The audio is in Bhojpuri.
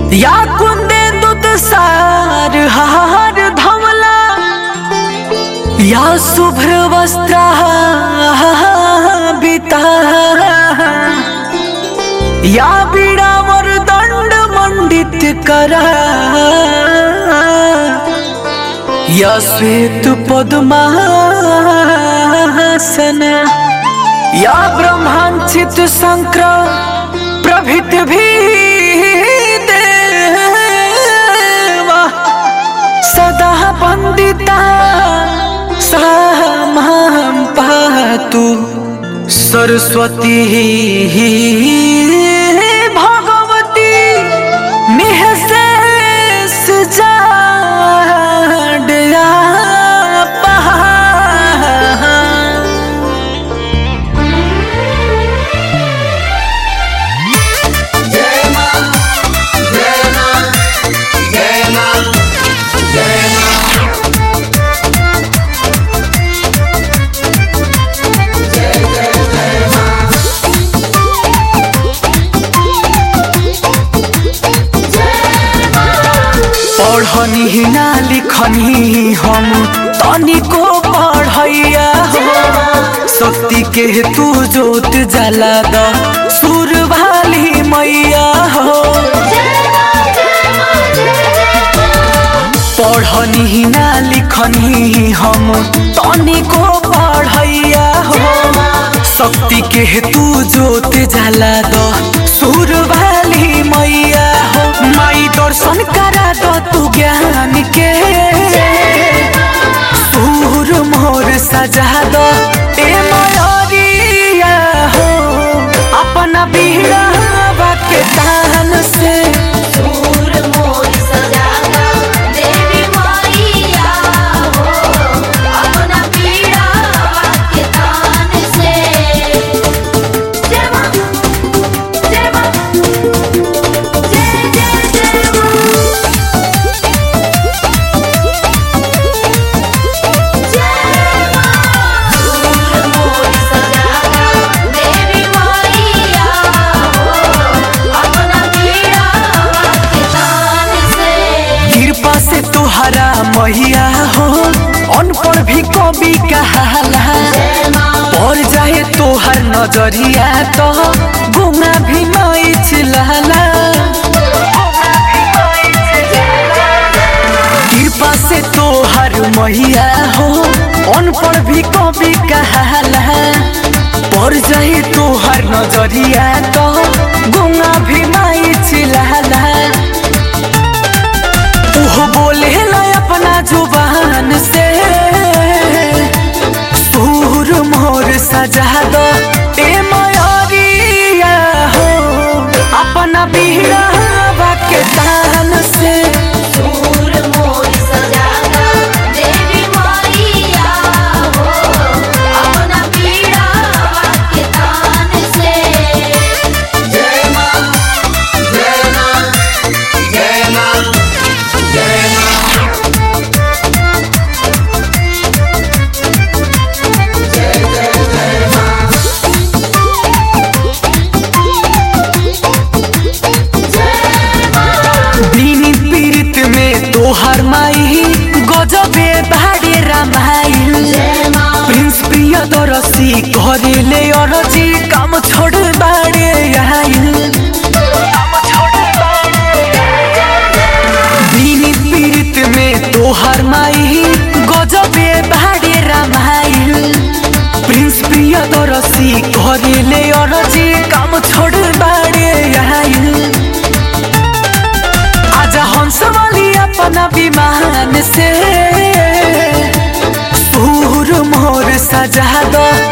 या कुंदे दूध सार हार धवला या शुभ्र वस्त्र बिता या बीड़ावर दंड मंडित करा या श्वेत पद्मासन या ब्रह्मांचित शंकर प्रभृत भी देवा सदा वंदिता सामां पातु सरस्वती भगवती निःशेष जाड्या पढ़नी ना लिखनी हम तनिको पढ़ैया हो शक्ति के तू जोत जला द सुर वाली मैया हो पढ़नी ना लिखनी हम तनिको पढ़ैया हो शक्ति के तू जोत जला द सुर वाली मैया हो माई दर्शन करा दो तू ज्ञान के सूर मोर सजा दो ए मयूरिया हो अपना बीड़ा के तान से सूर मोर सजा दो देवी मैया हो अपना बीड़ा के तान से जय मां जय मां जय जय जय मां तुहरा मैया हो अनपढ़ भी कवि कहाला पड़ जाए तोहर नजरिया तो गुना भी नहीं चिल्लाला कृपा से तोहर मैया हो अनपढ़ भी कवि कहाला पड़ जाए तोहर नजरिया तो गुना भी नहीं चिल्लाला बोले ला अपना जुबान से सूर मोर सजा दो ए मयूरिया हो अपना बीड़ा के तान से सूर मोर सजा दो देवी मैया हो अपना बीड़ा के तान से जय मां जय मां जय मां जय मां जय जय जय मां दीनी पीड़ित में तोहर माई गजबे बाड़े रामाइल प्रिंस प्रियदर्शी करेले अरजी काम छोड़ बाड़े आइल दीनी पीड़ित में तोहर माई गजबे बाड़े रामाइल प्रिंस प्रियदर्शी करेले अरजी काम छोड़ बाड़े आइल आजा हंस वाली अपना विमान से सूर मोर सजा दो